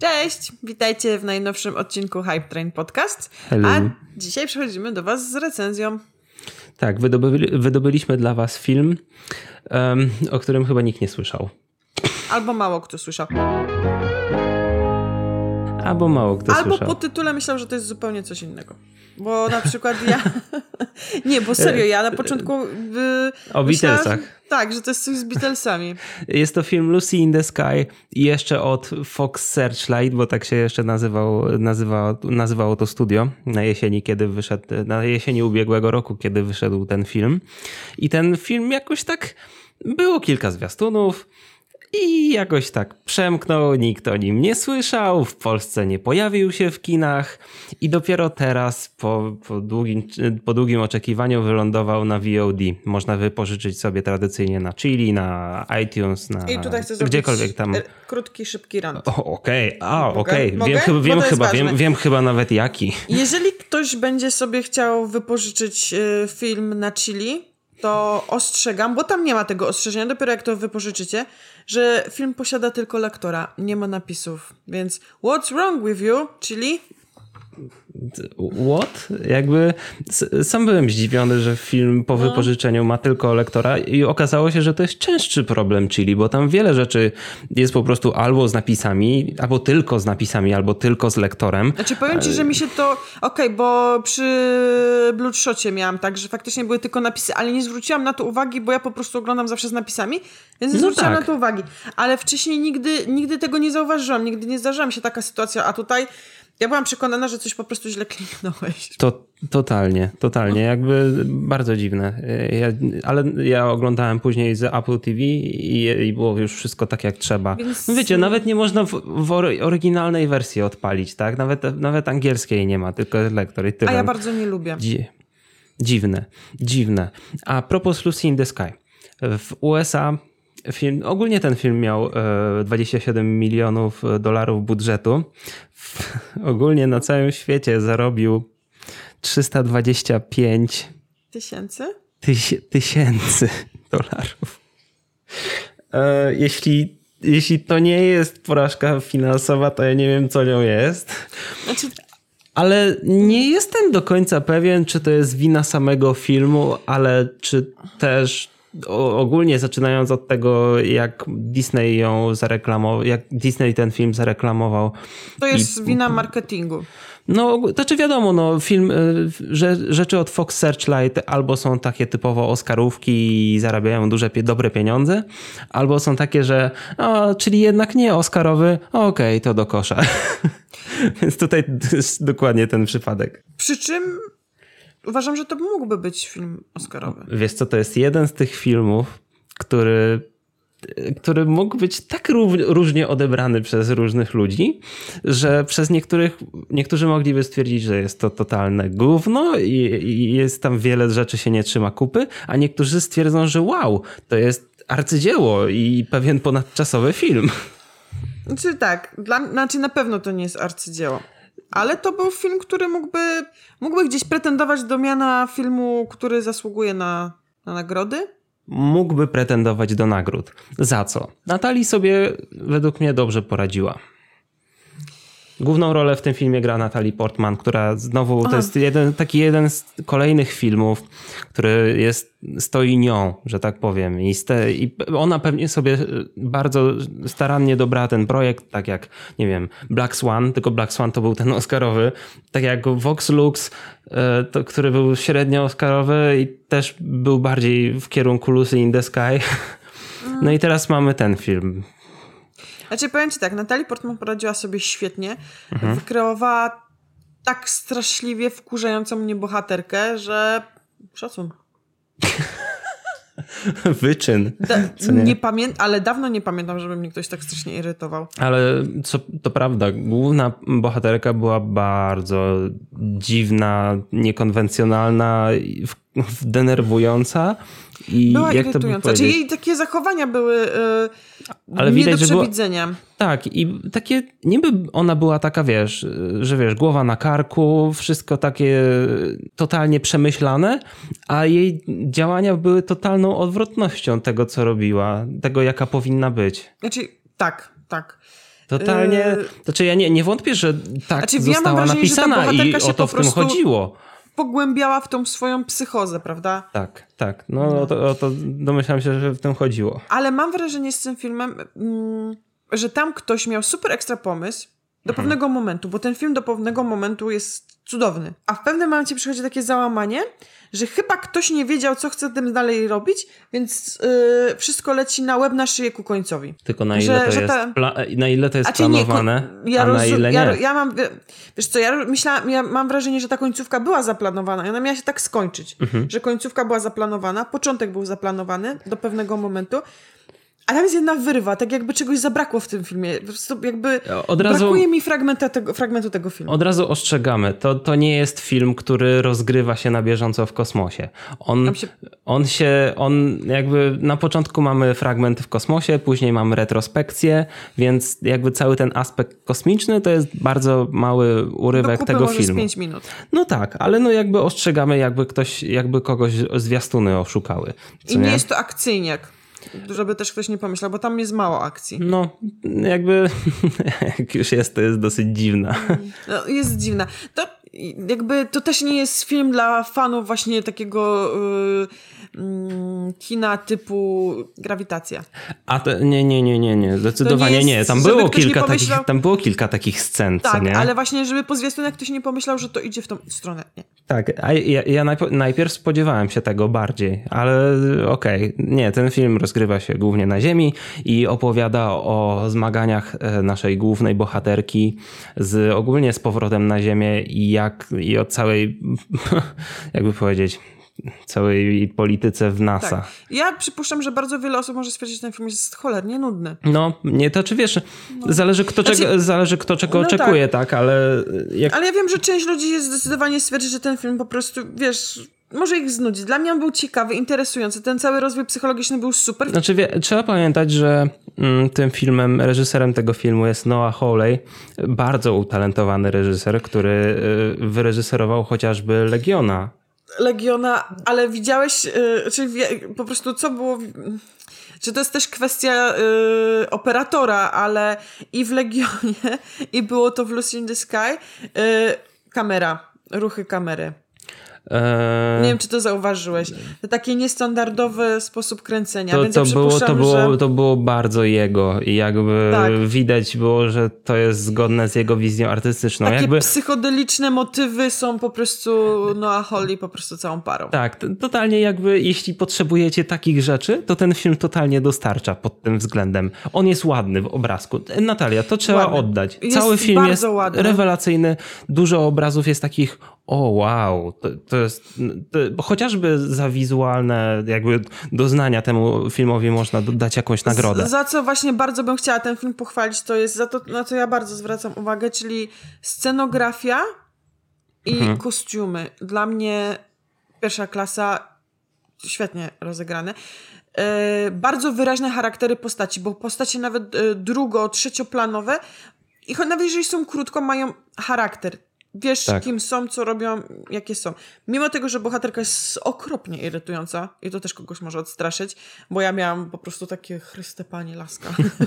Cześć! Witajcie w najnowszym odcinku Hype Train Podcast. Hello. A dzisiaj przechodzimy do was z recenzją. Tak, wydobyliśmy dla was film, o którym chyba nikt nie słyszał. Albo mało kto słyszał. Albo mało kto słyszał. Albo po tytule myślał, że to jest zupełnie coś innego. Bo na przykład ja... Nie, bo serio, ja na początku... O Beatlesach. Tak, że to jest coś z Beatlesami. Jest to film Lucy in the Sky i jeszcze od Fox Searchlight, bo tak się jeszcze nazywało to studio na jesieni ubiegłego roku, kiedy wyszedł ten film. I ten film jakoś tak, było kilka zwiastunów i jakoś tak przemknął, nikt o nim nie słyszał, w Polsce nie pojawił się w kinach i dopiero teraz po długim oczekiwaniu wylądował na VOD. Można wypożyczyć sobie tradycyjnie na Chili, na iTunes, na i tutaj chcę gdziekolwiek tam. Krótki, szybki rant. Okej. Wiem chyba nawet jaki. Jeżeli ktoś będzie sobie chciał wypożyczyć film na Chili, to ostrzegam, bo tam nie ma tego ostrzeżenia, dopiero jak to wypożyczycie, że film posiada tylko lektora, nie ma napisów. Więc what's wrong with you, Chili? What? Jakby sam byłem zdziwiony, że film po wypożyczeniu ma tylko lektora i okazało się, że to jest częstszy problem Chili, bo tam wiele rzeczy jest po prostu albo z napisami, albo tylko z napisami, albo tylko z lektorem. Znaczy powiem ci, że mi się to... bo przy Bloodshocie miałam tak, że faktycznie były tylko napisy, ale nie zwróciłam na to uwagi, bo ja po prostu oglądam zawsze z napisami, więc nie zwróciłam na to uwagi. Ale wcześniej nigdy tego nie zauważyłam, nigdy nie zdarzyła mi się taka sytuacja, a tutaj... Ja byłam przekonana, że coś po prostu źle kliknąłeś. To totalnie. Jakby bardzo dziwne. Ale ja oglądałem później z Apple TV i było już wszystko tak jak trzeba. Więc... No wiecie, nawet nie można w oryginalnej wersji odpalić, tak? Nawet angielskiej nie ma, tylko lektor i tyle. A ja bardzo nie lubię. Dziwne. A propos Lucy in the Sky. W USA... Ogólnie ten film miał 27 milionów dolarów budżetu. Ogólnie na całym świecie zarobił 325 tysięcy dolarów. Jeśli to nie jest porażka finansowa, to ja nie wiem, co nią jest. Ale nie jestem do końca pewien, czy to jest wina samego filmu, ale czy też... Ogólnie zaczynając od tego, jak Disney jak Disney ten film zareklamował. To jest wina marketingu. No, znaczy wiadomo, film, rzeczy od Fox Searchlight albo są takie typowo oscarówki i zarabiają dobre pieniądze, albo są takie, że czyli jednak nie oscarowy, okej, to do kosza. Więc tutaj jest dokładnie ten przypadek. Przy czym uważam, że to mógłby być film oscarowy. Wiesz co, to jest jeden z tych filmów, który mógł być tak różnie odebrany przez różnych ludzi, że przez niektórzy mogliby stwierdzić, że jest to totalne gówno i jest tam wiele rzeczy się nie trzyma kupy, a niektórzy stwierdzą, że wow, to jest arcydzieło i pewien ponadczasowy film. Znaczy tak, na pewno to nie jest arcydzieło. Ale to był film, który mógłby gdzieś pretendować do miana filmu, który zasługuje na nagrody? Mógłby pretendować do nagród. Za co? Natalie sobie według mnie dobrze poradziła. Główną rolę w tym filmie gra Natalie Portman, która znowu to jest jeden z kolejnych filmów, który stoi nią, że tak powiem. I ona pewnie sobie bardzo starannie dobrała ten projekt, tak jak, nie wiem, Black Swan, tylko Black Swan to był ten oscarowy, tak jak Vox Lux, który był średnio oscarowy i też był bardziej w kierunku Lucy in the Sky. No i teraz mamy ten film. Znaczy powiem ci tak, Natalie Portman poradziła sobie świetnie. Wykreowała tak straszliwie wkurzającą mnie bohaterkę, że szacun. Wyczyn. Ale dawno nie pamiętam, żeby mnie ktoś tak strasznie irytował. Ale to prawda, główna bohaterka była bardzo dziwna, niekonwencjonalna, denerwująca. Była irytująca. Znaczy jej takie zachowania były ale nie do przewidzenia. Tak, i takie niby ona była taka, że głowa na karku, wszystko takie totalnie przemyślane, a jej działania były totalną odwrotnością tego, co robiła, tego, jaka powinna być. Znaczy, tak. Totalnie. Znaczy ja nie wątpię, że tak została napisana i o to w tym chodziło. Pogłębiała w tą swoją psychozę, prawda? Tak. No. O to domyślam się, że w tym chodziło. Ale mam wrażenie z tym filmem, że tam ktoś miał super ekstra pomysł do pewnego momentu, bo ten film do pewnego momentu jest cudowny. A w pewnym momencie przychodzi takie załamanie, że chyba ktoś nie wiedział, co chce tym dalej robić, więc wszystko leci na łeb, na szyję ku końcowi. Tylko na ile to jest planowane, a na ile nie. Ja mam, wiesz co, ja mam wrażenie, że ta końcówka była zaplanowana i ona miała się tak skończyć, że końcówka była zaplanowana, początek był zaplanowany do pewnego momentu, a tam jest jedna wyrwa, tak jakby czegoś zabrakło w tym filmie. Po prostu jakby brakuje mi fragmentu tego filmu. Od razu ostrzegamy, to nie jest film, który rozgrywa się na bieżąco w kosmosie. On jakby na początku mamy fragment w kosmosie, później mamy retrospekcję, więc jakby cały ten aspekt kosmiczny to jest bardzo mały urywek tego filmu. Z 5 minut. No tak, ale no jakby ostrzegamy, jakby kogoś zwiastuny oszukały. I nie jest to akcyjniak. Żeby też ktoś nie pomyślał, bo tam jest mało akcji. No, jakby jak już jest, to jest dosyć dziwna. No, jest dziwna. To też nie jest film dla fanów właśnie takiego kina typu Grawitacja. A to nie, zdecydowanie nie. Tam było kilka takich scen, tak, co nie? Ale właśnie, żeby po zwiastunach ktoś nie pomyślał, że to idzie w tą stronę. Nie. Tak, a ja najpierw spodziewałem się tego bardziej, ale okej. Nie, ten film rozgrywa się głównie na Ziemi i opowiada o zmaganiach naszej głównej bohaterki ogólnie z powrotem na Ziemię i o całej, jakby powiedzieć, całej polityce w NASA. Tak. Ja przypuszczam, że bardzo wiele osób może stwierdzić, że ten film jest cholernie nudny. No, nie, to czy wiesz, zależy kto czego oczekuje, tak, ale... Ale ja wiem, że część ludzi zdecydowanie stwierdzi, że ten film po prostu, wiesz, może ich znudzi. Dla mnie on był ciekawy, interesujący. Ten cały rozwój psychologiczny był super. Znaczy, trzeba pamiętać, że tym filmem, reżyserem tego filmu jest Noah Hawley, bardzo utalentowany reżyser, który wyreżyserował chociażby Legiona, ale widziałeś, czy po prostu co było... Czy to jest też kwestia operatora, ale i w Legionie, i było to w Lucy in the Sky, ruchy kamery. Nie wiem, czy to zauważyłeś. To taki niestandardowy sposób kręcenia. To było bardzo jego i jakby widać było, że to jest zgodne z jego wizją artystyczną. Takie psychodeliczne motywy są po prostu Noah Hawley po prostu całą parą. Tak, totalnie jakby jeśli potrzebujecie takich rzeczy, to ten film totalnie dostarcza pod tym względem. On jest ładny w obrazku. Natalia, to trzeba oddać. Cały film jest ładny, rewelacyjny. Dużo obrazów jest takich wow, to jest chociażby za wizualne jakby doznania temu filmowi można dać jakąś nagrodę. Za co właśnie bardzo bym chciała ten film pochwalić, to jest za to, na co ja bardzo zwracam uwagę, czyli scenografia i kostiumy. Dla mnie pierwsza klasa, świetnie rozegrane. Bardzo wyraźne charaktery postaci, bo postacie nawet trzecioplanowe i nawet jeżeli są krótko, mają charakter. Wiesz, kim są, co robią, jakie są. Mimo tego, że bohaterka jest okropnie irytująca i to też kogoś może odstraszyć, bo ja miałam po prostu takie Chryste Panie, laska.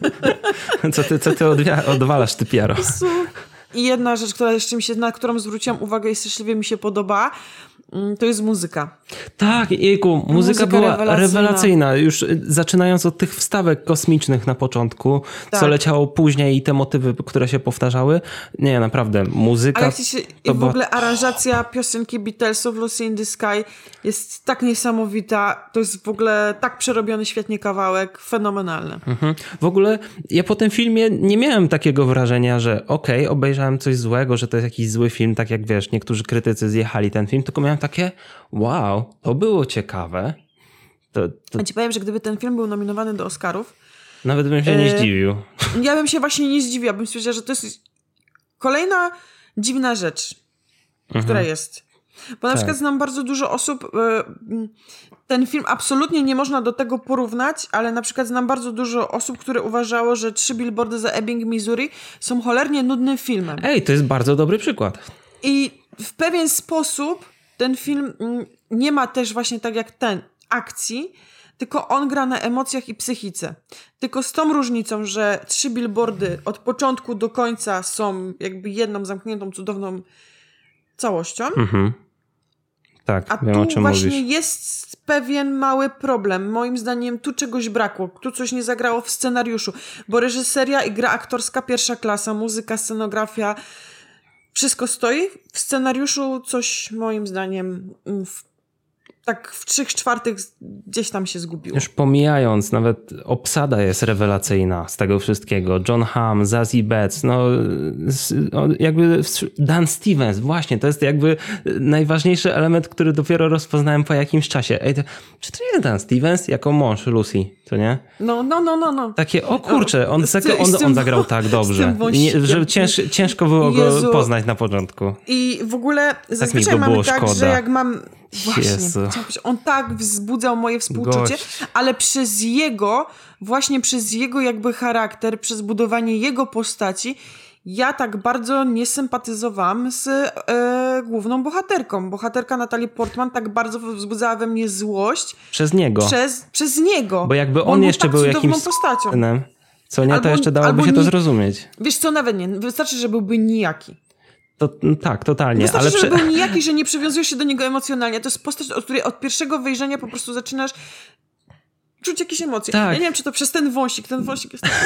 Co ty odwalasz, ty piaro? I jedna rzecz, na którą zwróciłam uwagę i straszliwie mi się podoba, to jest muzyka. Tak, jejku, muzyka była rewelacyjna. Już zaczynając od tych wstawek kosmicznych na początku, co leciało później i te motywy, które się powtarzały. Nie, naprawdę, muzyka... I w ogóle aranżacja piosenki Beatlesów Lucy in the Sky jest tak niesamowita. To jest w ogóle tak przerobiony świetnie kawałek. Fenomenalny. W ogóle ja po tym filmie nie miałem takiego wrażenia, że obejrzałem coś złego, że to jest jakiś zły film, tak jak wiesz, niektórzy krytycy zjechali ten film, tylko miałem takie wow, to było ciekawe. Ja ci powiem, że gdyby ten film był nominowany do Oscarów... Nawet bym się nie zdziwił. Ja bym się właśnie nie zdziwiła. Bym stwierdziła, że to jest kolejna dziwna rzecz, która jest. Bo na przykład znam bardzo dużo osób... Ten film absolutnie nie można do tego porównać, ale na przykład znam bardzo dużo osób, które uważało, że 3 billboardy za Ebbing, Missouri są cholernie nudnym filmem. To jest bardzo dobry przykład. I w pewien sposób ten film nie ma też właśnie tak jak ten akcji, tylko on gra na emocjach i psychice. Tylko z tą różnicą, że 3 billboardy od początku do końca są jakby jedną zamkniętą, cudowną całością. Tak, a wiem, tu o czym właśnie mówisz. jest pewien mały problem. Moim zdaniem tu czegoś brakło. Tu coś nie zagrało w scenariuszu. Bo reżyseria i gra aktorska pierwsza klasa, muzyka, scenografia, wszystko stoi. W scenariuszu coś moim zdaniem tak w 3/4 gdzieś tam się zgubiło. Już pomijając, nawet obsada jest rewelacyjna z tego wszystkiego. John Hamm, Zazie Beetz, jakby Dan Stevens, właśnie, to jest jakby najważniejszy element, który dopiero rozpoznałem po jakimś czasie. Ej, czy to jest Dan Stevens jako mąż Lucy, to nie? No. Takie, o kurczę, on zagrał tak dobrze, że ciężko było go poznać na początku. I w ogóle zazwyczaj mamy tak, szkoda. Że jak mam... Właśnie, on tak wzbudzał moje współczucie, ale przez jego jakby charakter, przez budowanie jego postaci, ja tak bardzo nie sympatyzowałam z główną bohaterką. Bohaterka Natalie Portman tak bardzo wzbudzała we mnie złość. Przez niego. Przez niego. Bo jakby on jeszcze był jakimś postacią. Co nie, to jeszcze dałoby się to zrozumieć. Wiesz co, nawet nie. Wystarczy, że byłby nijaki. To, tak, totalnie. Wystarczy, że był nijaki, że nie przywiązujesz się do niego emocjonalnie. To jest postać, od której od pierwszego wejrzenia po prostu zaczynasz czuć jakieś emocje. Tak. Ja nie wiem, czy to przez ten wąsik jest taki...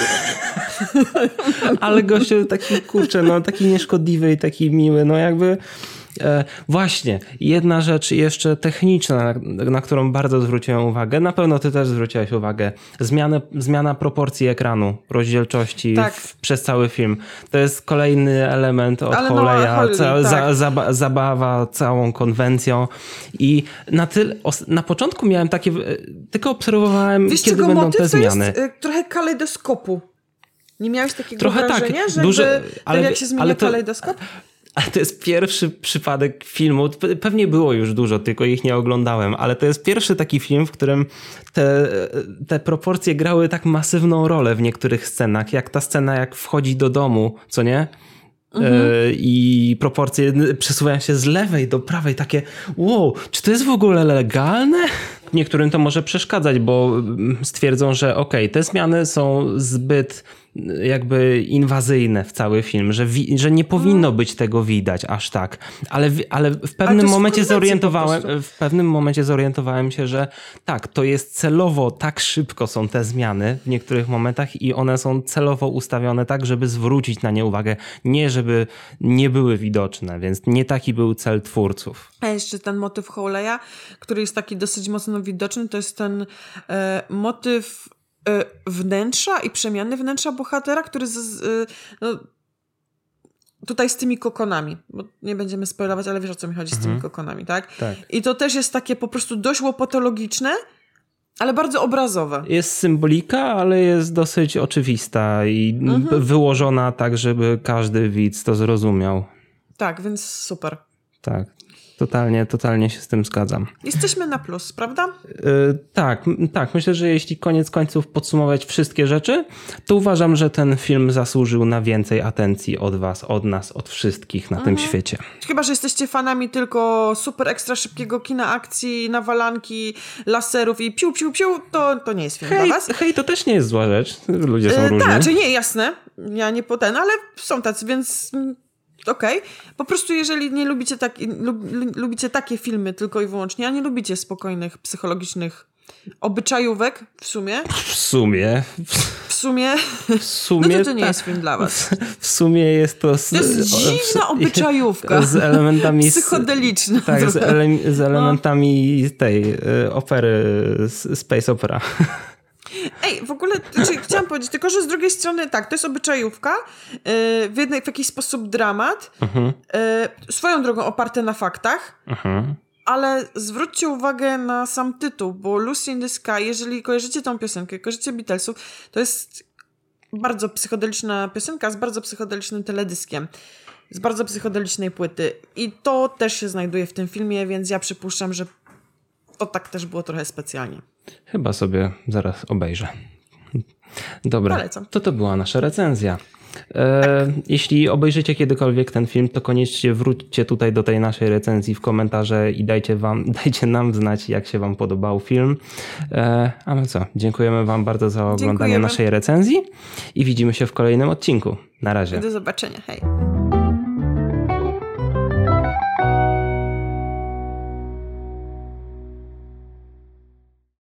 Ale gościu taki, kurczę, taki nieszkodliwy i taki miły, jakby... Właśnie, jedna rzecz jeszcze techniczna, na którą bardzo zwróciłem uwagę. Na pewno ty też zwróciłeś uwagę. Zmiana proporcji ekranu, rozdzielczości przez cały film. To jest kolejny element od Hawleya. Zabawa całą konwencją. I na początku miałem takie... Tylko obserwowałem, kiedy będą te zmiany. To jest trochę kalejdoskopu. Nie miałeś takiego wrażenia, że jak się zmienia kalejdoskop? Ale to jest pierwszy przypadek filmu, pewnie było już dużo, tylko ich nie oglądałem, ale to jest pierwszy taki film, w którym te proporcje grały tak masywną rolę w niektórych scenach, jak ta scena, jak wchodzi do domu, co nie? I proporcje przesuwają się z lewej do prawej, takie wow, czy to jest w ogóle legalne? Niektórym to może przeszkadzać, bo stwierdzą, że te zmiany są zbyt jakby inwazyjne w cały film, że nie powinno być tego widać aż tak. Ale w pewnym momencie zorientowałem się, że tak, to jest celowo, tak szybko są te zmiany w niektórych momentach i one są celowo ustawione tak, żeby zwrócić na nie uwagę, nie żeby nie były widoczne, więc nie taki był cel twórców. A jeszcze ten motyw Hawleya, który jest taki dosyć mocno widoczny, to jest ten motyw wnętrza i przemiany wnętrza bohatera, który tutaj z tymi kokonami, bo nie będziemy spoilować, ale wiesz, o co mi chodzi z tymi kokonami, tak? Tak. I to też jest takie po prostu dość łopatologiczne, ale bardzo obrazowe. Jest symbolika, ale jest dosyć oczywista i wyłożona tak, żeby każdy widz to zrozumiał. Tak, więc super. Tak. Totalnie się z tym zgadzam. Jesteśmy na plus, prawda? Tak. Myślę, że jeśli koniec końców podsumować wszystkie rzeczy, to uważam, że ten film zasłużył na więcej atencji od was, od nas, od wszystkich na tym świecie. Chyba że jesteście fanami tylko super ekstra szybkiego kina akcji, nawalanki, laserów i piu, to nie jest film dla was. Hej, to też nie jest zła rzecz. Ludzie są różni. Tak, nie, jasne. Ja nie ale są tacy, więc... Okej. Po prostu jeżeli nie lubicie lubicie takie filmy tylko i wyłącznie, a nie lubicie spokojnych, psychologicznych obyczajówek w sumie. No to nie jest film dla was. W sumie jest to... To jest dziwna obyczajówka. Z elementami... psychodeliczna. Tak, z elementami tej opery, space opera. Ej, w ogóle chciałam powiedzieć, tylko że z drugiej strony tak, to jest obyczajówka, w jakiś sposób dramat, swoją drogą oparte na faktach, ale zwróćcie uwagę na sam tytuł, bo Lucy in the Sky, jeżeli kojarzycie tą piosenkę, kojarzycie Beatlesów, to jest bardzo psychodeliczna piosenka z bardzo psychodelicznym teledyskiem, z bardzo psychodelicznej płyty i to też się znajduje w tym filmie, więc ja przypuszczam, że to tak też było trochę specjalnie. Chyba sobie zaraz obejrzę. Dobra, to była nasza recenzja. Jeśli obejrzycie kiedykolwiek ten film, to koniecznie wróćcie tutaj do tej naszej recenzji w komentarze i dajcie nam znać, jak się wam podobał film. A my co? Dziękujemy wam bardzo za oglądanie naszej recenzji i widzimy się w kolejnym odcinku. Na razie. Do zobaczenia. Hej.